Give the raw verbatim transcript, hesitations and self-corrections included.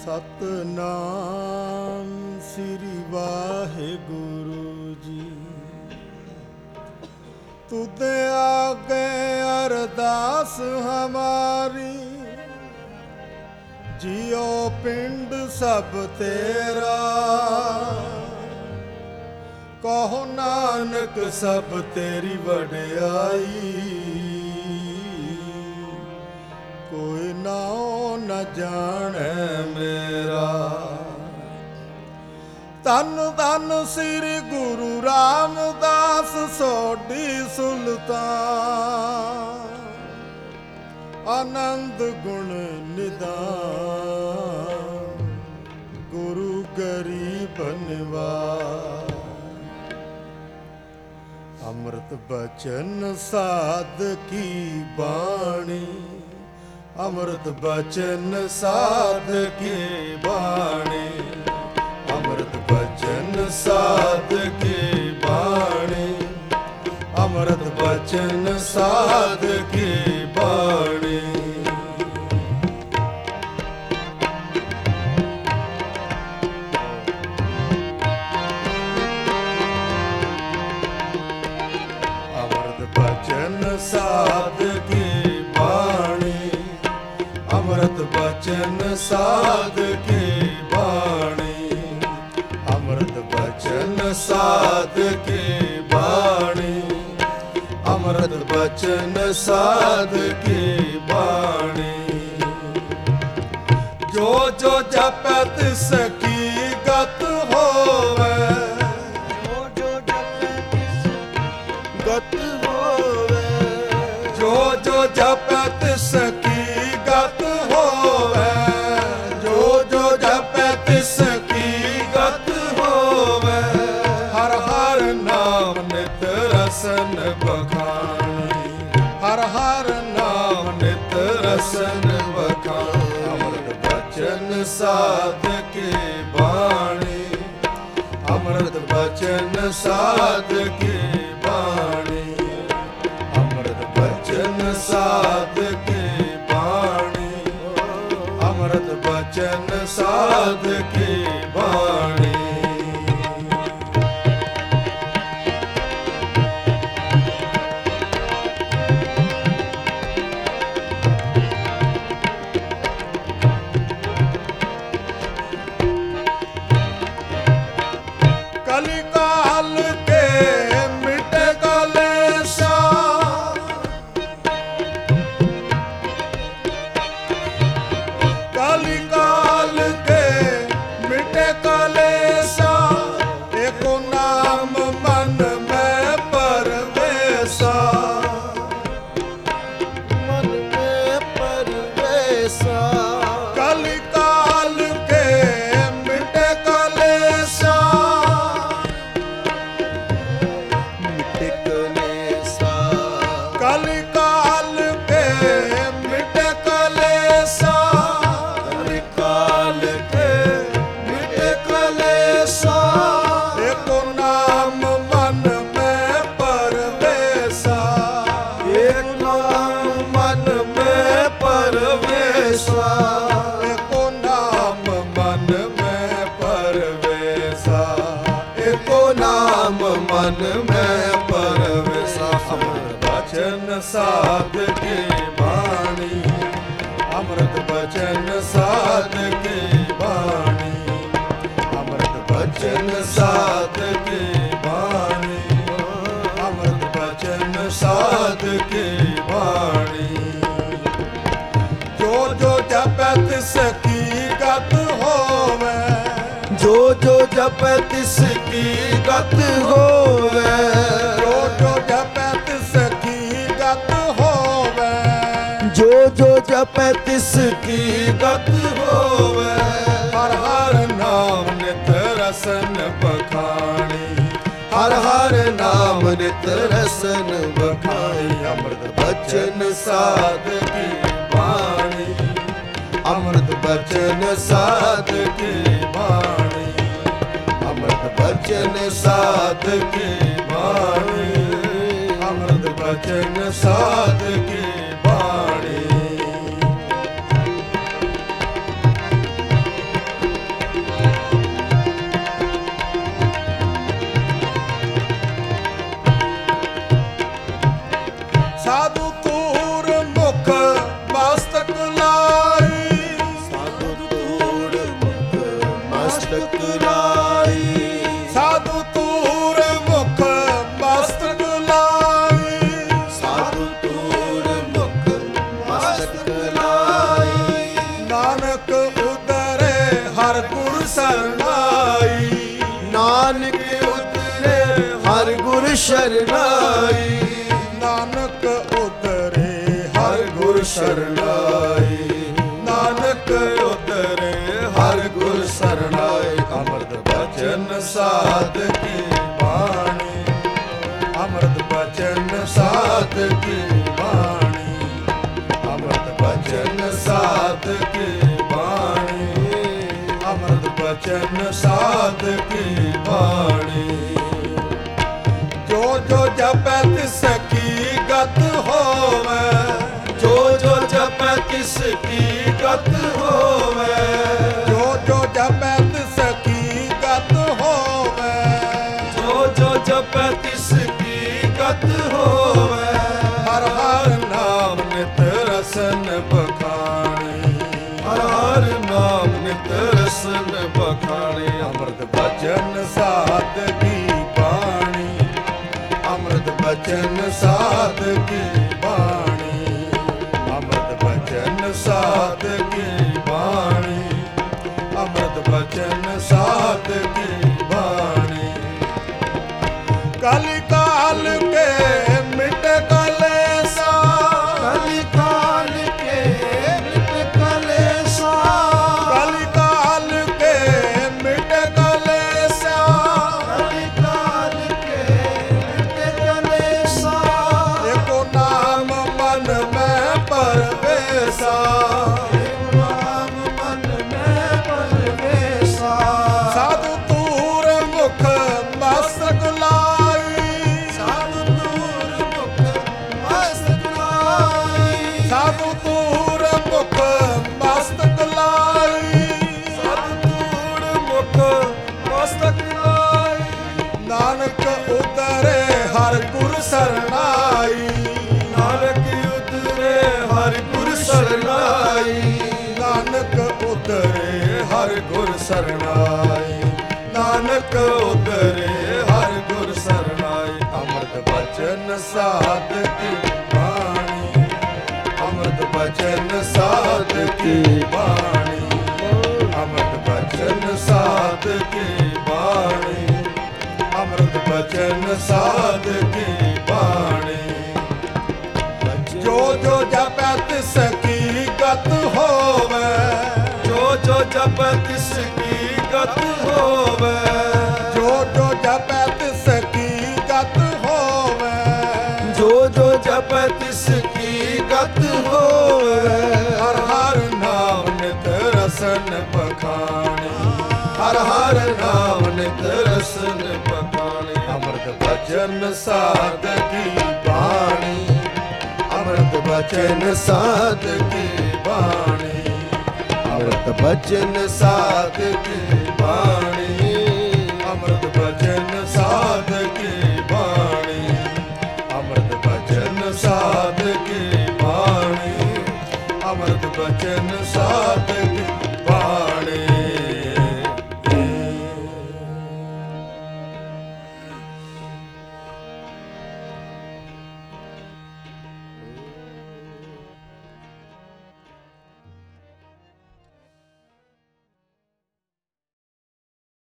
ਸਤਨਾਮ ਸ੍ਰੀ ਵਾਹਿਗੁਰੂ ਜੀ। ਤੁਧ ਆਗੇ ਅਰਦਾਸ ਹਮਾਰੀ, ਜਿਉ ਪਿੰਡ ਸਭ ਤੇਰਾ। ਕਹੋ ਨਾਨਕ ਸਭ ਤੇਰੀ ਵਡਿਆਈ, ਕੋਈ ਨਾਉ ਨ ਜਾਣੈ ਮੇਰਾ। ਧੰਨ ਧੰਨ ਸ੍ਰੀ ਗੁਰੂ ਰਾਮਦਾਸ ਸੋਢੀ ਸੁਲਤਾਨ, ਆਨੰਦ ਗੁਣ ਨਿਧਾਨ, ਗੁਰੂ ਗਰੀਬ ਨਿਵਾਜ। ਅੰਮ੍ਰਿਤ ਬਚਨ ਸਾਧ ਕੀ ਬਾਣੀ, ਅੰਮ੍ਰਿਤ ਬਚਨ ਸਾਧ ਕੀ ਬਾਣੀ, ਅੰਮ੍ਰਿਤ ਬਚਨ ਸਾਧ ਕੀ ਬਾਣੀ, ਅੰਮ੍ਰਿਤ ਬਚਨ ਸਾਧ ਕੀ ਬਾਣੀ। ਅੰਮ੍ਰਿਤ ਬਚਨ ਸਾਧ ਕੀ ਬਾਣੀ, ਅੰਮ੍ਰਿਤ ਬਚਨ ਸਾਧ ਕੀ ਬਾਣੀ, ਅੰਮ੍ਰਿਤ ਬਚਨ ਸਾਧ ਕੀ ਬਾਣੀ, ਅੰਮ੍ਰਿਤ ਬਚਨ ਸਾਧ ਕੀ ਬਾਣੀ। ਜੋ ਜੋ ਜਪੈ ਤਿਸ ਕੀ ਗਤ ਹੋਵੇ, ਜੋ ਜੋ ਜਪੈ ਤਿਸ ਗਤ ਹੋਵੇ, ਜੋ ਜੋ ਜਪੈ ਤਿਸ ਕੀ ਗਤ ਹੋਵੇ, ਜੋ ਜੋ ਜਪੈ ਤਿਸ ਕੀ ਗਤ ਹੋਵੇ। ਹਰ ਹਰ ਨਾਮ ਨਿਤ ਰਸਨ ਬਖਾਨੀ, ਹਰ ਹਰ ਨਾਮ ਨਿਤ ਰਸਨ ਬਖਾਨੀ। ਅੰਮ੍ਰਿਤ ਬਚਨ ਸਾਧ ਕੀ ਬਾਣੀ, ਅੰਮ੍ਰਿਤ ਬਚਨ ਸਾਧ ਕੀ ਬਾਣੀ, ਅੰਮ੍ਰਿਤ ਬਚਨ ਸਾਧ ਕੀ ਬਾਣੀ, ਅੰਮ੍ਰਿਤ ਬਚਨ ਸਾਧ ਕੀ ਬਾਣੀ। ਕਲੀ ਕਾਲ ਕੇ ਮਿਟੇ ਕਲੇਸ਼ਾ, ਕਲੀ ਕਾਲ ਕੇ ਮਿਟੇ ਕਲੇਸ਼ਾ। ਏਕੋ ਨਾਮ ਮਨ ਮੈਂ ਪਰਵੇਸਾ, ਮਨ ਮੈਂ ਪਰਵੇਸਾ। ਕਲੀ ਕਾਲ ਕੇ ਮਿਟੇ ਕਲੇਸ਼ਾ, ਮਿਟੇ ਕਲੇਸ਼ਾ। ਕਲੀ ਕਾਲ ਕੇ ਮਿਟੇ ਕਲੇਸ਼ਾ, ਕਲੀ ਕਾਲ ਕੇ ਮਿਟੇ ਕਲੇਸ਼ਾ। ਏਕੋ ਨਾਮ ਮਨ ਮੈਂ ਪਰਵੇਸਾ, ਏਕ ਨਾਮ ਮਨ ਮੈਂ ਪਰਵੇਸਾ, ਏਕੋ ਨਾਮ ਮਨ ਮੈਂ ਪਰਵੇਸਾ, ਏਕੋ ਨਾਮ ਮਨ ਮੈਂ ਪਰਵੇਸਾ। ਅੰਮ੍ਰਿਤ ਬਚਨ ਸਾਧ ਕੀ ਬਾਣੀ, ਅੰਮ੍ਰਿਤ ਬਚਨ ਸਾਧ ਕੀ ਬਾਣੀ, ਅੰਮ੍ਰਿਤ ਬਚਨ ਸਾਧ ਕੀ ਬਾਣੀ, ਅੰਮ੍ਰਿਤ ਬਚਨ ਸਾਧ ਕੀ ਬਾਣੀ। ਜੋ ਜੋ ਜਪੈ ਤਿਸ ਕੀ ਗਤ ਹੋਵੇ, ਜੋ ਜੋ ਜਪੈ ਤਿਸ ਕੀ ਗਤ ਹੋਵੇ, ਜੋ ਜੋ ਜਪੈ ਤਿਸ ਕੀ ਗਤ ਹੋਵੇ, ਜੋ ਜੋ ਜਪੈ ਤਿਸ ਕੀ ਗਤ ਹੋਵੇ। ਹਰ ਹਰ ਨਾਮ ਨਿਤ ਰਸਨ ਬਖਾਣੀ, ਹਰ ਹਰ ਨਾਮ ਨਿਤ ਰਸਨ ਬਖਾਣੀ। ਅੰਮ੍ਰਿਤ ਬਚਨ ਸਾਧ ਕੀ ਬਾਣੀ, ਅੰਮ੍ਰਿਤ ਬਚਨ ਸਾਧ ਕੀ ਬਾਣੀ, ਅੰਮ੍ਰਿਤ ਬਚਨ ਸਾਧ ਕੀ ਬਾਣੀ, ਅੰਮ੍ਰਿਤ ਬਚਨ ਸਾਧ ਕੀ ਬਾਣੀ। ਸਰਨਾਈ। ਨਾਨਕ ਉਤਰੇ ਹਰ ਗੁਰ ਸ਼ਰਨਾਈ। ਨਾਨਕ ਉਤਰੇ ਹਰ ਗੁਰ ਸਰਨਾਈ। ਨਾਨਕ ਉਤਰੇ ਹਰ ਗੁਰ ਸਰਨਾਈ। ਅੰਮ੍ਰਿਤ ਬਚਨ ਸਾਧ ਕੀ ਬਾਣੀ। ਅੰਮ੍ਰਿਤ ਬਚਨ ਸਾਧ ਕੀ ਬਾਣੀ। ਅੰਮ੍ਰਿਤ ਬਚਨ ਸਾਧ ਕੀ ਬਾਣੀ। ਅੰਮ੍ਰਿਤ ਬਚਨ ਸਾਧ ਕੀ ਬਾਣੀ। ਜੋ ਜੋ ਜਪੈ ਤਿਸ ਕੀ ਗਤ ਹੋਵੈ। ਜੋ ਜੋ ਜਪੈ ਤਿਸ ਕੀ ਗਤ ਹੋਵੈ। ਜੋ ਜੋ ਜਪੈ ਤਿਸ ਕੀ ਗਤ ਹੋਵੈ। ਜੋ ਜੋ ਜਪੈ ਤਿਸ ਕੀ ਗਤ ਹੋਵੈ। ਹਰ ਹਰ ਨਾਮ ਨਿਤ ਰਸਨ ਬਖਾਣੀ। ਹਰ ਹਰ ਨਾਮ ਨਿਤ ਰਸਨ ਬਖਾਣੇ। ਅੰਮ੍ਰਿਤ ਬਚਨ ਸਾਧ ਕੀ ਬਾਣੀ। ਅੰਮ੍ਰਿਤ ਬਚਨ ਸਾਧ ਕੀ ਬਾਣੀ। ਅੰਮ੍ਰਿਤ ਬਚਨ ਸਾਧ ਕੀ ਬਾਣੀ। ਅੰਮ੍ਰਿਤ ਬਚਨ ਸਾਧ ਕੀ ਬਾਣੀ। ਕਲਿ ਕਾਲ ਕੇ ਮਿਟ ਕਲੇਸਾ। ਕਲਿ ਕਾਲ ਕੇ ਮਿਟ ਕਲੇਸਾ। ਕਲਿ ਕਾਲ ਕੇ ਮਿਟ ਕਲੇਸਾ। ਕਲਿ ਕਾਲ ਕੇ ਮਿਟ ਕਲੇਸਾ। ਏਕੋ ਨਾਮ ਮਨ ਮੈਂ ਪਰਵੇਸਾ। ਨਾਮ ਮਨ ਮੈਂ ਪਰਵੇਸਾ। ਸਾਧੂ ਤੂਰ ਮੁਖ ਮਸਤਕ ਲਾਈ। ਸਾਧੂ ਤੂਰ ਮੁਖ ਮਸਤਕ ਲਾਈ। ਸਾਧੂ ਤੂਰ ਮੁਖ ਮਸਤਕ ਲਾਈ। ਸਾਧੂ ਤੂਰ ਮੁਖ ਮਸਤਕ ਲਾਈ। ਨਾਨਕ ਉਤਰੇ ਹਰ ਗੁਰ ਸਰਨਾਈ। ਨਾਨਕ ਉਤਰੇ ਹਰਿ ਗੁਰ ਸਰਨਾਈ। ਨਾਨਕ ਉਤਰੇ ਹਰ ਗੁਰ ਸਰਨਾਈ। ਨਾਨਕ ਉਤਰੇ ਹਰ ਗੁਰ ਸਰਨਾਈ। ਅੰਮ੍ਰਿਤ ਬਚਨ ਸਾਧ ਕੀ ਬਾਣੀ। ਅੰਮ੍ਰਿਤ ਬਚਨ ਸਾਧ ਕੀ ਬਾਣੀ। ਅੰਮ੍ਰਿਤ ਬਚਨ ਸਾਧ ਕੀ ਬਾਣੀ। ਅੰਮ੍ਰਿਤ ਬਚਨ ਸਾਧ ਕੀ ਬਾਣੀ। ਜੋ ਜੋ ਜਪੈ ਤਿਸ ਕੀ ਗਤ ਹੋਵੈ। ਜੋ ਜੋ ਜਪੈ ਤਿਸ ਕੀ ਗਤ ਹੋਵੈ। ਜੋ ਜੋ ਜਪੈ ਤਿਸ ਕੀ ਗਤ ਹੋਵੈ। ਜੋ ਜੋ ਜਪੈ ਤਿਸ ਕੀ ਗਤ ਹੋਵੈ। ਹਰ ਹਰ ਨਾਮ ਨਿਤ ਰਸਨ ਬਖਾਣੀ। ਹਰ ਹਰ ਨਾਮ ਨਿਤ ਰਸਨ ਬਖਾਣੇ। ਅੰਮ੍ਰਿਤ ਬਚਨ ਸਾਧ ਕੀ ਬਾਣੀ। ਅੰਮ੍ਰਿਤ ਬਚਨ ਸਾਧ ਕੀ ਬਾਣੀ। ਅੰਮ੍ਰਿਤ ਬਚਨ ਸਾਧ ਕੀ ਬਾਣੀ। ਅੰਮ੍ਰਿਤ ਬਚਨ ਸਾਧ ਕੀ ਬਾਣੀ। ਅੰਮ੍ਰਿਤ ਬਚਨ ਸਾਧ ਕੀ ਬਾਣੀ। ਅੰਮ੍ਰਿਤ ਬਚਨ ਸਾਧ ਕੀ